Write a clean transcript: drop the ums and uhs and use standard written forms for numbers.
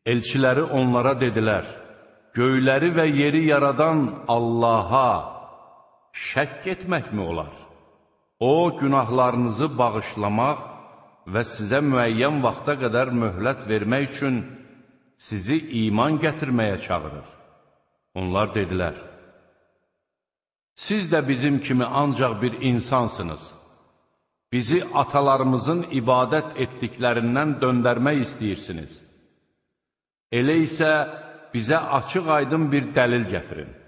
Elçiləri onlara dedilər, göyləri və yeri yaradan Allaha şəkk etməkmi olar? O, günahlarınızı bağışlamaq və sizə müəyyən vaxta qədər möhlət vermək üçün sizi iman gətirməyə çağırır. Onlar dedilər, siz də bizim kimi ancaq bir insansınız. Bizi atalarımızın ibadət etdiklərindən döndərmək istəyirsiniz. Elə isə bizə açıq-aydın bir dəlil gətirin.